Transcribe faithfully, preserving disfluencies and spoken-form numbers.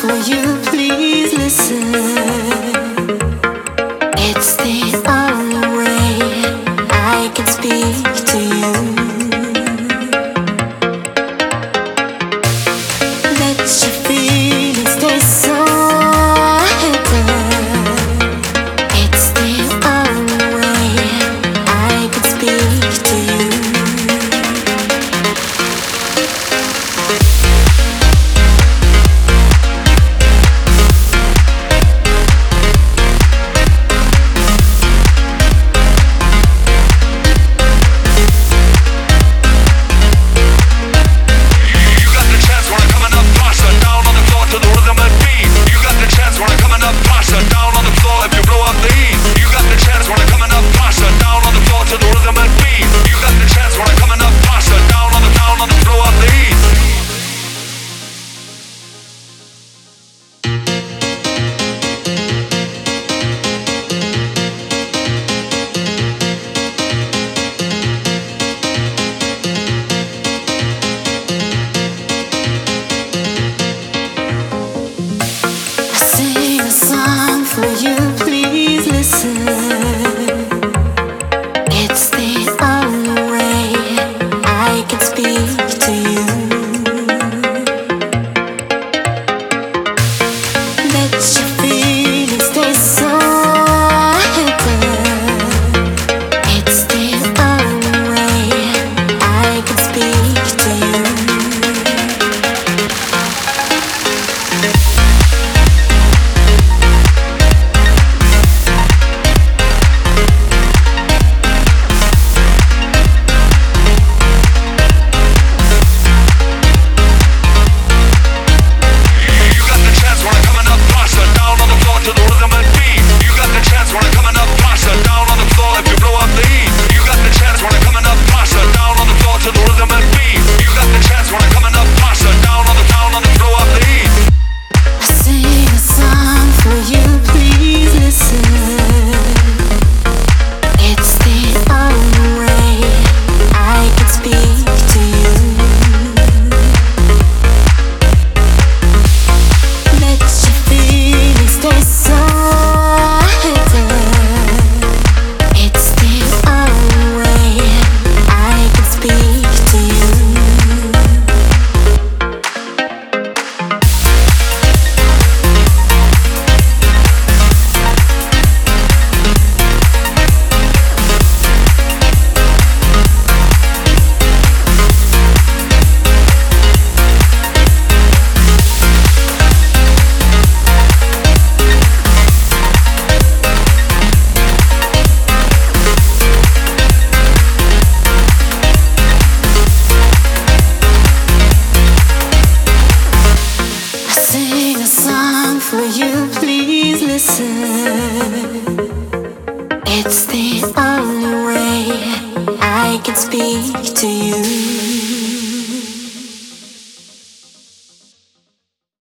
for you, please listen. It's the only way I can speak to you. Let your feelings stay so hidden. It's the only way I can speak to you. For you, please listen. It's the only way I can speak to you. Let your feelings stay so hidden. It's the only way I can speak to you. For you, please listen. It's the only way I can speak to you.